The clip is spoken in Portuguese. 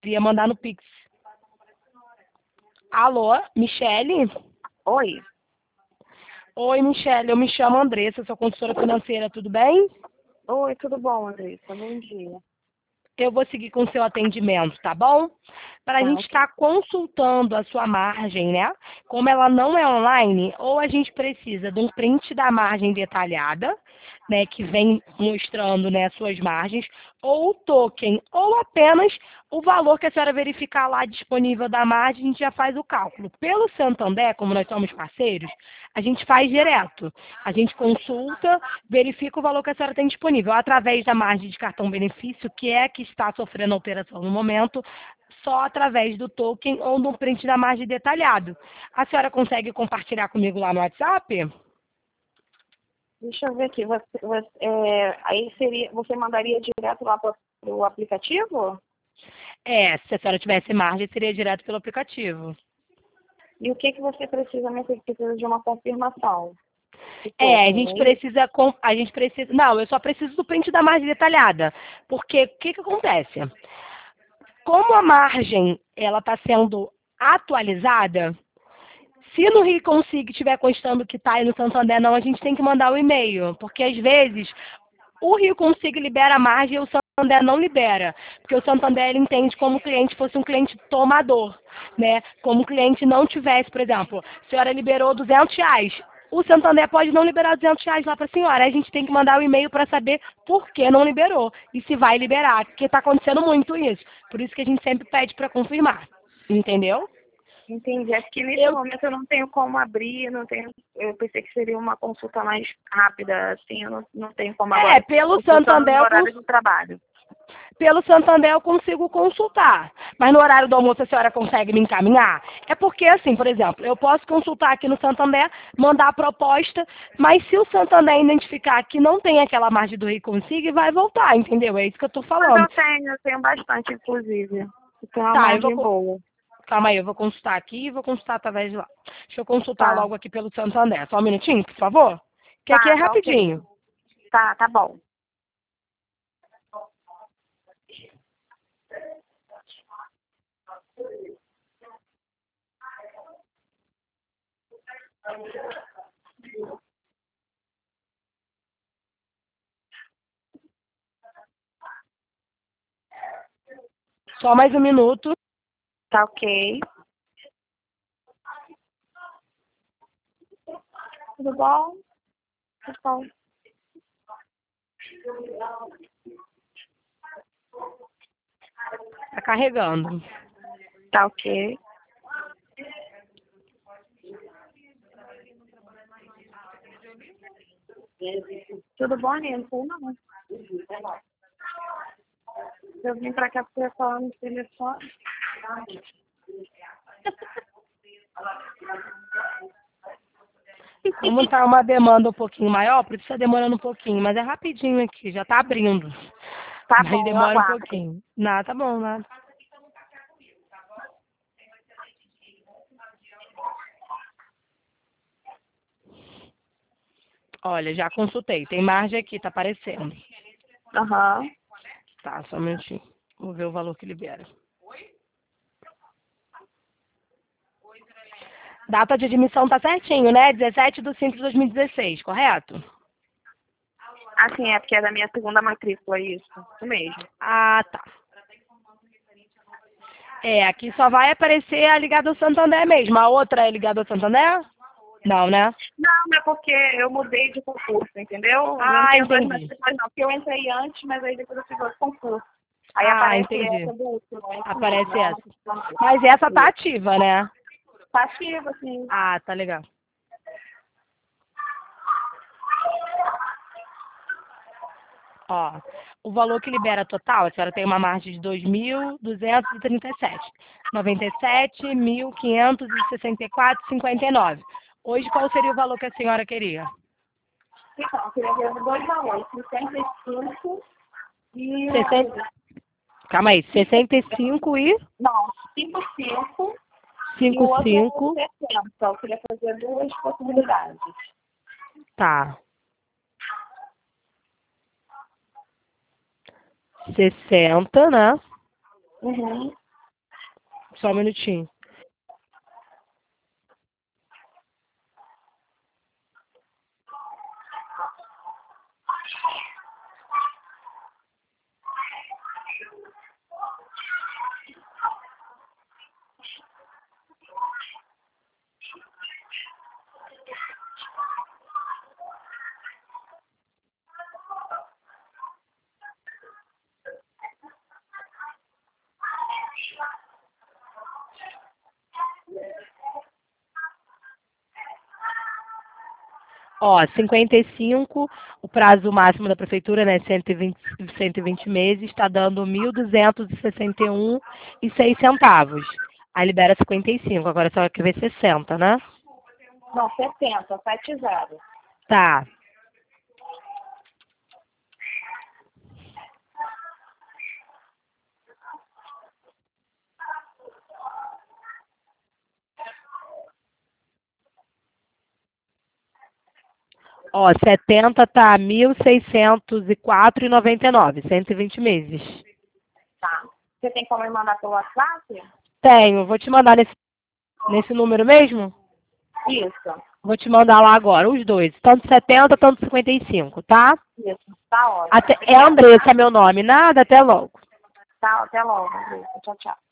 Ia mandar no Pix. Alô, Michele? Oi, Oi, Michele, eu me chamo Andressa, sou consultora financeira, tudo bem? oi, tudo bom, Andressa? Bom dia. Eu vou seguir com o seu atendimento, tá bom? Para a Tá, gente ok. estar consultando a sua margem, né? Como ela não é online, ou a gente precisa de um print da margem detalhada, né, que vem mostrando, né, suas margens, ou o token, ou apenas o valor que a senhora verificar lá disponível da margem, a gente já faz o cálculo. Pelo Santander, como nós somos parceiros, a gente faz direto. A gente consulta, verifica o valor que a senhora tem disponível, através da margem de cartão benefício, que é a que está sofrendo alteração no momento, só através do token ou do print da margem detalhado. A senhora consegue compartilhar comigo lá no WhatsApp? Deixa eu ver aqui. Aí seria, você mandaria direto lá para o aplicativo? É, se a senhora tivesse margem, seria direto pelo aplicativo. E o que que você precisa? Você precisa de uma confirmação. De É, token, é isso? a gente precisa, não, eu só preciso do print da margem detalhada, porque o que que acontece? Como a margem, ela está sendo atualizada, se no Reconsig estiver constando que está aí no Santander, não, a gente tem que mandar o e-mail, porque às vezes o Reconsig libera a margem e o Santander não libera, porque o Santander ele entende como o cliente fosse um cliente tomador, né? Como o cliente não tivesse, por exemplo, a senhora liberou R$ 200, o Santander pode não liberar R$ 200 lá para a senhora, aí a gente tem que mandar o e-mail para saber por que não liberou e se vai liberar, porque está acontecendo muito isso, por isso que a gente sempre pede para confirmar, entendeu? Entendi. É que nesse Eu momento eu não tenho como abrir, não tenho. Eu pensei que seria uma consulta mais rápida, assim, eu não tenho como É, agora. Eu estou no horário de trabalho. pelo Santander eu consigo consultar. Mas no horário do almoço a senhora consegue me encaminhar? É porque, assim, por exemplo, eu posso consultar aqui no Santander, mandar a proposta, mas se o Santander identificar que não tem aquela margem do Reconsig, vai voltar, entendeu? É isso que eu tô Mas falando. eu tenho bastante, inclusive. Eu tenho uma Tá, margem boa. calma aí, eu vou consultar aqui e vou consultar através de lá. Deixa eu consultar Tá, logo aqui pelo Santander. Só um minutinho, por favor. Que aqui é tá ok. rapidinho. Tá bom. Só mais um minuto. Tá ok. Tudo bom? Tudo bom. Tá carregando. Tá ok. Tudo bom, Nino? Não. Eu vim pra cá porque eu ia falar no telefone. Como tá uma demanda um pouquinho maior, por isso tá demorando um pouquinho, mas é rapidinho aqui, já tá abrindo. Tá Mas bom, eu demora um aguardo. pouquinho. Nada, tá bom, nada. Olha, já consultei. Tem margem aqui, tá aparecendo. Aham. Tá, só um minutinho. Vou ver o valor que libera. Data de admissão tá certinho, né? 17/5/2016, correto? Assim, é porque é da minha segunda matrícula, isso. Isso mesmo. Ah, tá. É, aqui só vai aparecer a ligada ao Santander mesmo. A outra é ligada ao Santander? Não, né? Não, é porque eu mudei de concurso, entendeu? Eu não Ah, tenho duas entendi. matrículas, não. Porque eu entrei antes, mas aí depois eu fiz outro concurso. Aí Ah, aparece entendi. essa do último, é isso mesmo. Aparece É uma essa. Mas essa tá ativa, né? passiva, assim. Ah, tá legal. Ó, o valor que libera total, a senhora tem uma margem de 2.237. 97.564,59. Hoje, qual seria o valor que a senhora queria? Então, eu queria ver dois valores, 65 e... 60, calma aí, 65 e Não, 55 e o outro é 55, 60. Eu queria fazer duas possibilidades. tá. 60, né? Uhum. Só um minutinho. Ó, 55, o prazo máximo da prefeitura, né, 120 meses, está dando 1.261,06. Aí libera 55, agora só quer ver 60, né? Não, 70, 70. Tá. Ó, 70 tá 1.604,99, 120 meses. Tá. Você tem como me mandar pelo WhatsApp? Tenho, vou te mandar nesse número mesmo? Isso. Vou te mandar lá agora, os dois. Tanto 70, tanto 55, tá? Isso. Tá ótimo. É Andressa meu nome. Nada, até logo. Tá, até logo. Tchau, tchau.